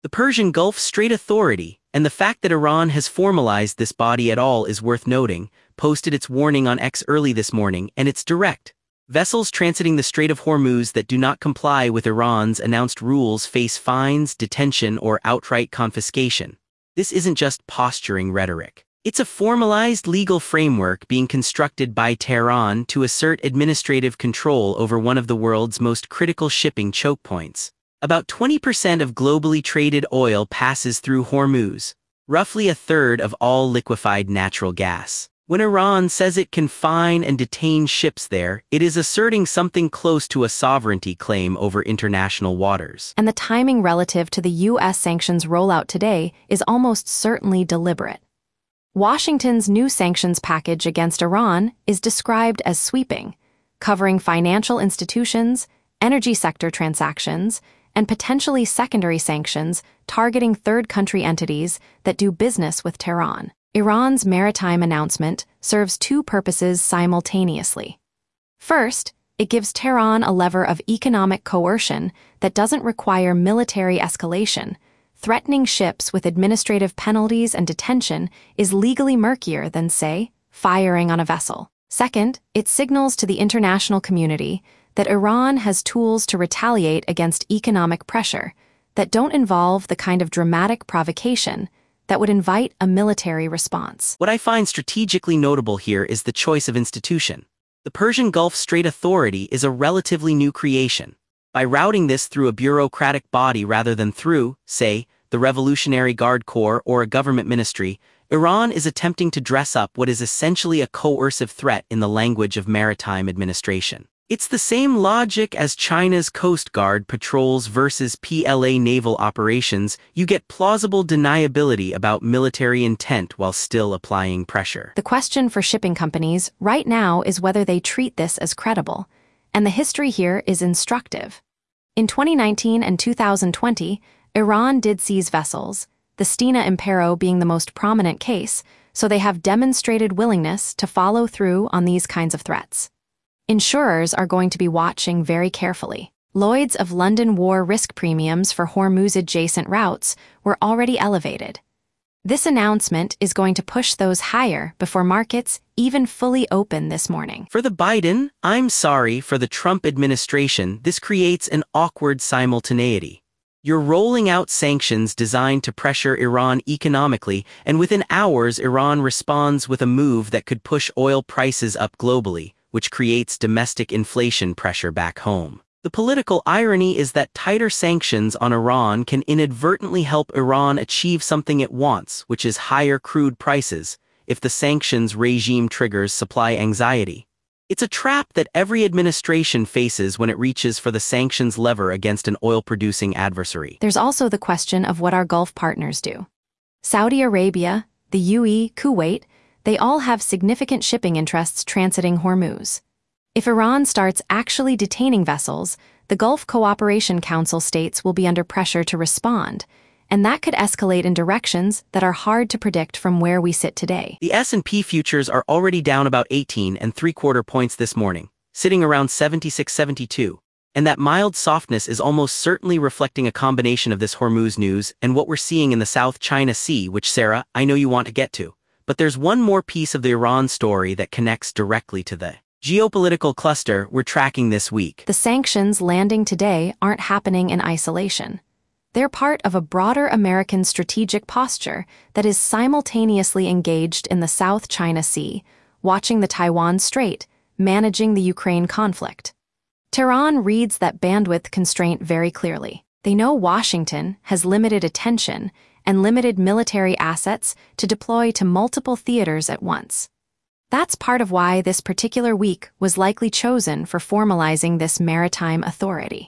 The Persian Gulf Strait Authority, and the fact that Iran has formalized this body at all is worth noting, posted its warning on X early this morning, and it's direct. Vessels transiting the Strait of Hormuz that do not comply with Iran's announced rules face fines, detention, or outright confiscation. This isn't just posturing rhetoric. It's a formalized legal framework being constructed by Tehran to assert administrative control over one of the world's most critical shipping choke points. About 20% of globally traded oil passes through Hormuz, roughly a third of all liquefied natural gas. When Iran says it can fine and detain ships there, it is asserting something close to a sovereignty claim over international waters. And the timing relative to the U.S. sanctions rollout today is almost certainly deliberate. Washington's new sanctions package against Iran is described as sweeping, covering financial institutions, energy sector transactions, and potentially secondary sanctions targeting third-country entities that do business with Tehran. Iran's maritime announcement serves two purposes simultaneously. First, it gives Tehran a lever of economic coercion that doesn't require military escalation. Threatening ships with administrative penalties and detention is legally murkier than, say, firing on a vessel. Second, it signals to the international community that Iran has tools to retaliate against economic pressure that don't involve the kind of dramatic provocation that would invite a military response. What I find strategically notable here is the choice of institution. The Persian Gulf Strait Authority is a relatively new creation. By routing this through a bureaucratic body rather than through, say, the Revolutionary Guard Corps or a government ministry, Iran is attempting to dress up what is essentially a coercive threat in the language of maritime administration. It's the same logic as China's Coast Guard patrols versus PLA naval operations. You get plausible deniability about military intent while still applying pressure. The question for shipping companies right now is whether they treat this as credible, and the history here is instructive. In 2019 and 2020, Iran did seize vessels, the Stena Impero being the most prominent case, so they have demonstrated willingness to follow through on these kinds of threats. Insurers are going to be watching very carefully. Lloyd's of London war risk premiums for Hormuz-adjacent routes were already elevated. This announcement is going to push those higher before markets even fully open this morning. For the Biden, I'm sorry, for the Trump administration, this creates an awkward simultaneity. You're rolling out sanctions designed to pressure Iran economically, and within hours Iran responds with a move that could push oil prices up globally, which creates domestic inflation pressure back home. The political irony is that tighter sanctions on Iran can inadvertently help Iran achieve something it wants, which is higher crude prices, if the sanctions regime triggers supply anxiety. It's a trap that every administration faces when it reaches for the sanctions lever against an oil-producing adversary. There's also the question of what our Gulf partners do. Saudi Arabia, the UAE, Kuwait, they all have significant shipping interests transiting Hormuz. If Iran starts actually detaining vessels, the Gulf Cooperation Council states will be under pressure to respond, and that could escalate in directions that are hard to predict from where we sit today. The S&P futures are already down about 18.75 points this morning, sitting around 76.72, and that mild softness is almost certainly reflecting a combination of this Hormuz news and what we're seeing in the South China Sea, which, Sarah, I know you want to get to. But there's one more piece of the Iran story that connects directly to the geopolitical cluster we're tracking this week. The sanctions landing today aren't happening in isolation. They're part of a broader American strategic posture that is simultaneously engaged in the South China Sea, watching the Taiwan Strait, managing the Ukraine conflict. Tehran reads that bandwidth constraint very clearly. They know Washington has limited attention and limited military assets to deploy to multiple theaters at once. That's part of why this particular week was likely chosen for formalizing this maritime authority.